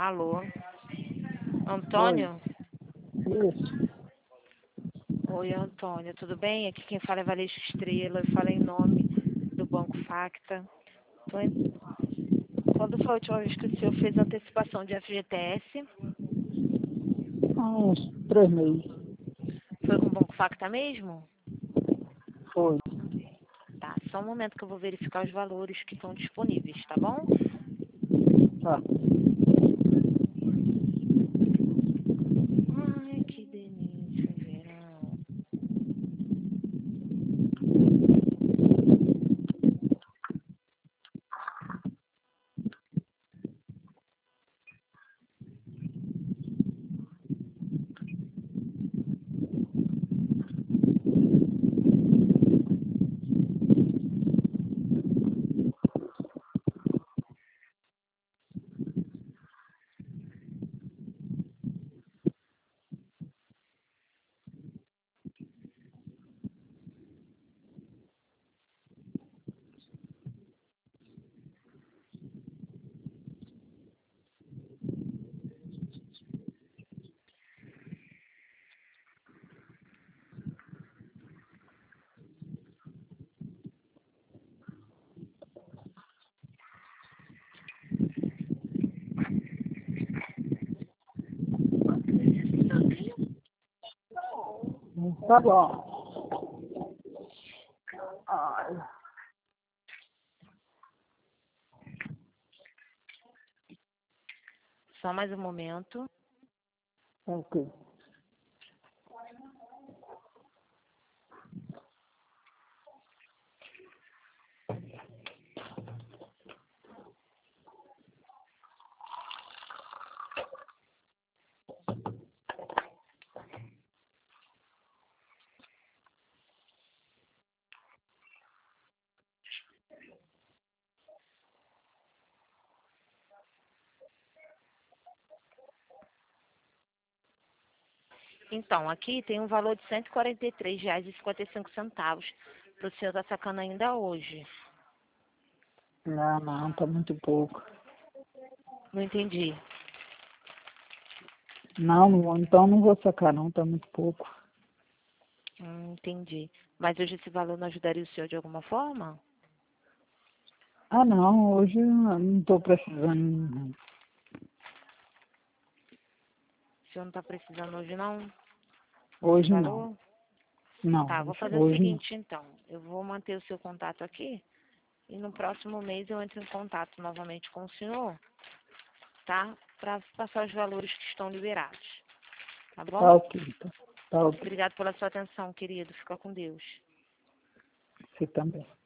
Alô? Oi, Antônio? isso. Oi, Antônio, tudo bem? Aqui quem fala é Valesca Estrela, eu falo em nome do Banco Facta. Quando foi a última vez que o senhor fez antecipação de FGTS? Há uns 3 meses. Foi com o Banco Facta mesmo? Foi. Tá, só um momento que eu vou verificar os valores que estão disponíveis, tá bom? Tá. Ai, que delícia, verão. Tá bom. Ai, Só mais um momento. ok. Então, aqui tem um valor de R$ 143,55 para o senhor estar sacando ainda hoje. Não, tá muito pouco. Não entendi. Não, então não vou sacar não, tá muito pouco. Entendi. Mas hoje esse valor não ajudaria o senhor de alguma forma? Ah, não, hoje eu não tô precisando. Não. O senhor não está precisando hoje não desse Hoje não. valor? Tá, Não, vou fazer o hoje não. seguinte então. Eu vou manter o seu contato aqui e no próximo mês eu entro em contato novamente com o senhor, tá? Para passar os valores que estão liberados. Tá Tá bom? ok, tá ok. Obrigado pela sua atenção, querido. Fica com Deus. Você também.